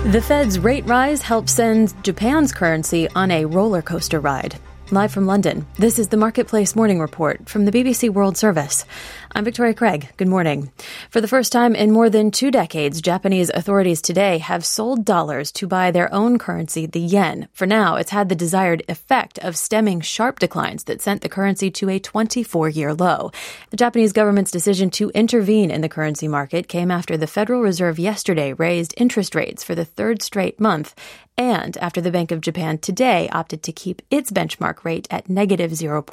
The Fed's rate rise helps send Japan's currency on a roller coaster ride. Live from London, this is the Marketplace Morning Report from the BBC World Service. I'm Victoria Craig. Good morning. For the first time in more than 2 decades, Japanese authorities today have sold dollars to buy their own currency, the yen. For now, it's had the desired effect of stemming sharp declines that sent the currency to a 24-year low. The Japanese government's decision to intervene in the currency market came after the Federal Reserve yesterday raised interest rates for the third straight month, and after the Bank of Japan today opted to keep its benchmark rate at negative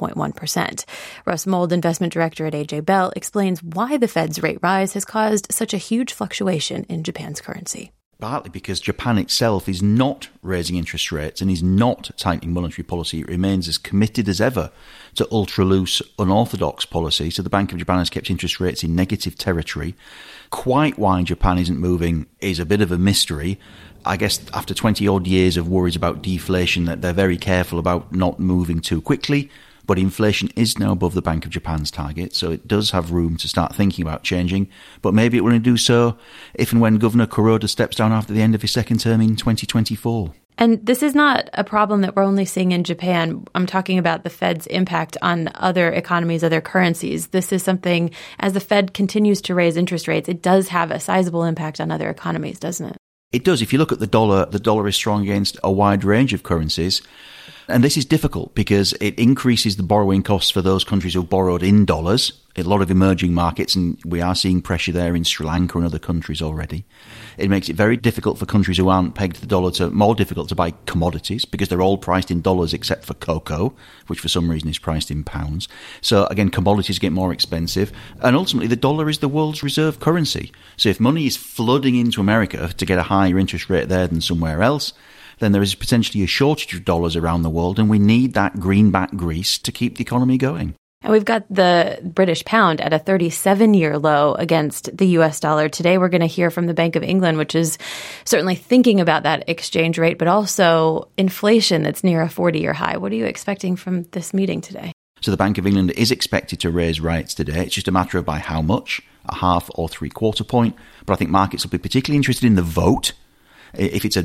0.1%. Russ Mould, investment director at AJ Bell, explains why the Fed's rate rise has caused such a huge fluctuation in Japan's currency. Partly because Japan itself is not raising interest rates and is not tightening monetary policy. It remains as committed as ever to ultra-loose, unorthodox policy. So the Bank of Japan has kept interest rates in negative territory. Quite why Japan isn't moving is a bit of a mystery. I guess after 20-odd years of worries about deflation, that they're very careful about not moving too quickly. But inflation is now above the Bank of Japan's target, so it does have room to start thinking about changing. But maybe it will only do so if and when Governor Kuroda steps down after the end of his second term in 2024. And this is not a problem that we're only seeing in Japan. I'm talking about the Fed's impact on other economies, other currencies. This is something, as the Fed continues to raise interest rates, it does have a sizable impact on other economies, doesn't it? It does. If you look at the dollar is strong against a wide range of currencies. And this is difficult because it increases the borrowing costs for those countries who've borrowed in dollars, a lot of emerging markets, and we are seeing pressure there in Sri Lanka and other countries already. It makes it very difficult for countries who aren't pegged to the dollar more difficult to buy commodities because they're all priced in dollars except for cocoa, which for some reason is priced in pounds. So again, commodities get more expensive. And ultimately, the dollar is the world's reserve currency. So if money is flooding into America to get a higher interest rate there than somewhere else, then there is potentially a shortage of dollars around the world, and we need that greenback grease to keep the economy going. And we've got the British pound at a 37-year low against the U.S. dollar. Today we're going to hear from the Bank of England, which is certainly thinking about that exchange rate, but also inflation that's near a 40-year high. What are you expecting from this meeting today? So the Bank of England is expected to raise rates today. It's just a matter of by how much, a half or 3/4 point. But I think markets will be particularly interested in the vote. If it's a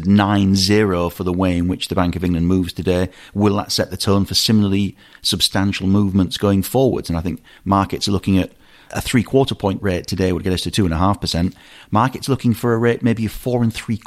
9-0 for the way in which the Bank of England moves today, will that set the tone for similarly substantial movements going forwards? And I think markets are looking at a 3/4 point rate today would get us to 2.5%. Markets looking for a rate maybe of 4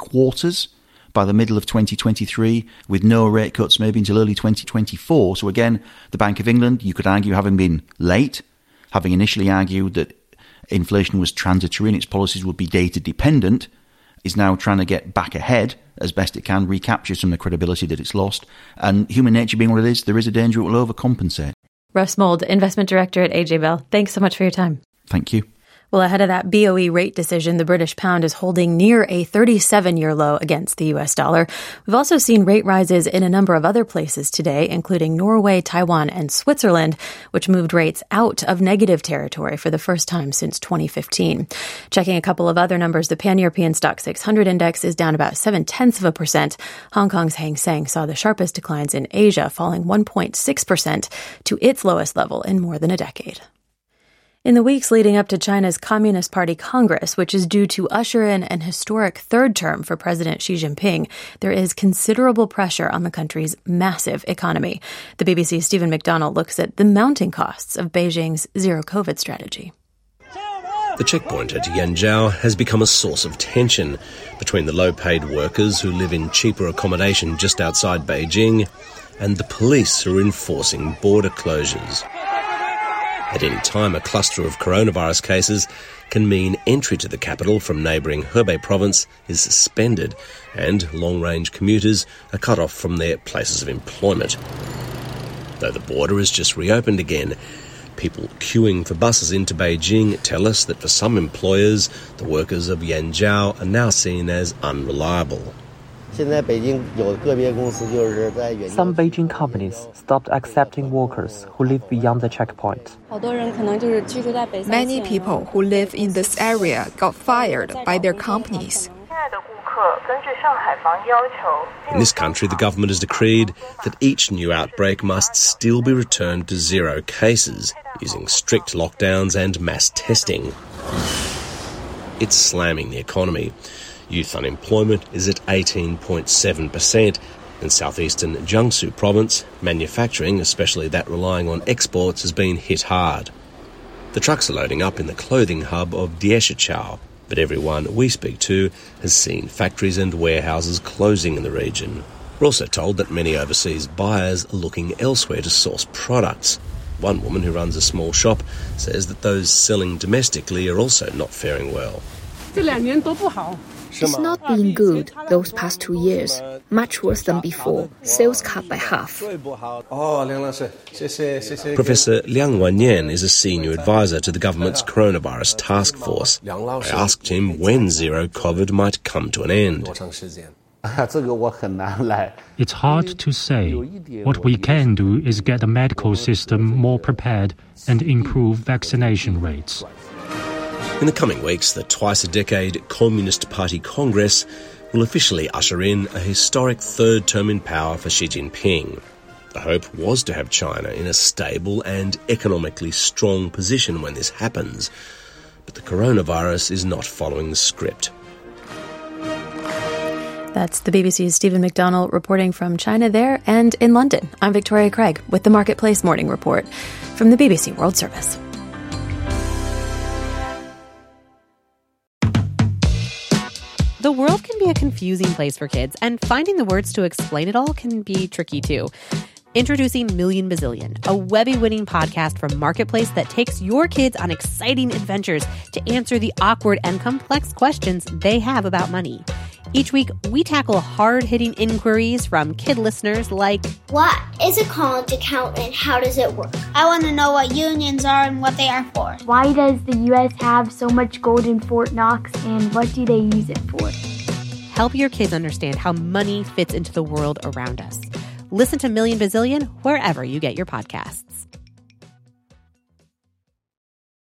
3/4 by the middle of 2023, with no rate cuts maybe until early 2024. So again, the Bank of England, you could argue, having been late, having initially argued that inflation was transitory and its policies would be data dependent, is now trying to get back ahead as best it can, recapture some of the credibility that it's lost. And human nature being what it is, there is a danger it will overcompensate. Russ Mould, investment director at AJ Bell. Thanks so much for your time. Thank you. Well, ahead of that BOE rate decision, the British pound is holding near a 37-year low against the U.S. dollar. We've also seen rate rises in a number of other places today, including Norway, Taiwan, and Switzerland, which moved rates out of negative territory for the first time since 2015. Checking a couple of other numbers, the Pan-European Stock 600 index is down about 0.7%. Hong Kong's Hang Seng saw the sharpest declines in Asia, falling 1.6% to its lowest level in more than a decade. In the weeks leading up to China's Communist Party Congress, which is due to usher in an historic third term for President Xi Jinping, there is considerable pressure on the country's massive economy. The BBC's Stephen McDonald looks at the mounting costs of Beijing's zero-COVID strategy. The checkpoint at Yanjiao has become a source of tension between the low-paid workers who live in cheaper accommodation just outside Beijing and the police who are enforcing border closures. At any time, a cluster of coronavirus cases can mean entry to the capital from neighbouring Hebei province is suspended and long-range commuters are cut off from their places of employment. Though the border has just reopened again, people queuing for buses into Beijing tell us that for some employers, the workers of Yanjiao are now seen as unreliable. Some Beijing companies stopped accepting workers who live beyond the checkpoint. Many people who live in this area got fired by their companies. In this country, the government has decreed that each new outbreak must still be returned to zero cases, using strict lockdowns and mass testing. It's slamming the economy. Youth unemployment is at 18.7%. In southeastern Jiangsu province, manufacturing, especially that relying on exports, has been hit hard. The trucks are loading up in the clothing hub of Dieshichao, but everyone we speak to has seen factories and warehouses closing in the region. We're also told that many overseas buyers are looking elsewhere to source products. One woman who runs a small shop says that those selling domestically are also not faring well. It's not been good those past 2 years. Much worse than before. Sales cut by half. Professor Liang Wanyan is a senior advisor to the government's coronavirus task force. I asked him when zero COVID might come to an end. It's hard to say. What we can do is get the medical system more prepared and improve vaccination rates. In the coming weeks, the twice-a-decade Communist Party Congress will officially usher in a historic third term in power for Xi Jinping. The hope was to have China in a stable and economically strong position when this happens. But the coronavirus is not following the script. That's the BBC's Stephen McDonnell reporting from China there and in London. I'm Victoria Craig with the Marketplace Morning Report from the BBC World Service. The world can be a confusing place for kids, and finding the words to explain it all can be tricky too. Introducing Million Bazillion, a Webby-winning podcast from Marketplace that takes your kids on exciting adventures to answer the awkward and complex questions they have about money. Each week, we tackle hard-hitting inquiries from kid listeners like, what is a college account and how does it work? I want to know what unions are and what they are for. Why does the U.S. have so much gold in Fort Knox and what do they use it for? Help your kids understand how money fits into the world around us. Listen to Million Bazillion wherever you get your podcasts.